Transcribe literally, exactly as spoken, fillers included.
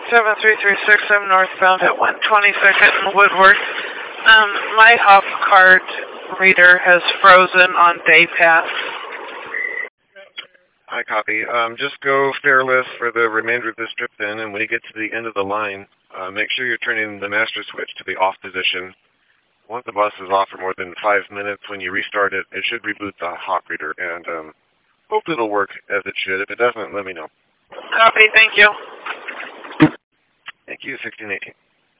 seven three three six, I'm northbound at one twenty-second in Woodward. Um, my hop card reader has frozen on day pass. I copy. Um, just go fairless for the remainder of this trip then, and when you get to the end of the line, uh, make sure you're turning the master switch to the off position. Once the bus is off for more than five minutes, when you restart it, it should reboot the hop reader, and um, hope it'll work as it should. If it doesn't, let me know. Copy, thank you. Thank you, sixteen eighteen.